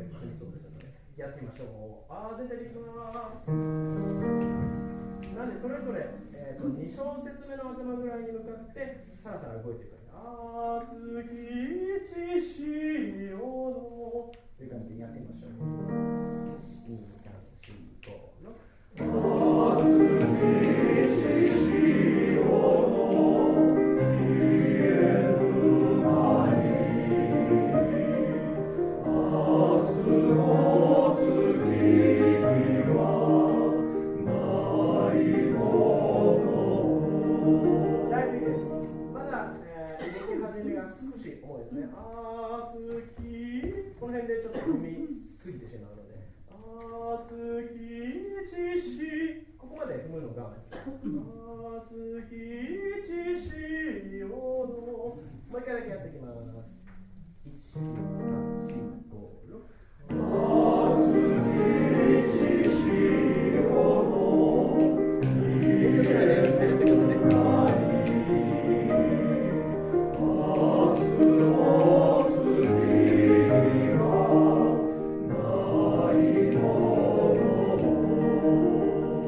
済みそうですので、やってみましょう。全体でいきます。なんでそれぞれ、2小節目の頭ぐらいに向かってさらさら動いていく。あつきちしおのという感じでやってみましょう。1、2、3、4、5、6。あつきちしおの消える間に明日の月日はないもの。だいぶいいです。まだ、動き始めが少し重いですね。あつき、この辺でちょっと踏みすぎてしまうので、あつきちし、ここまで踏むの我慢します。あつきちしおの、もう一回だけやっていきます。1、2、3。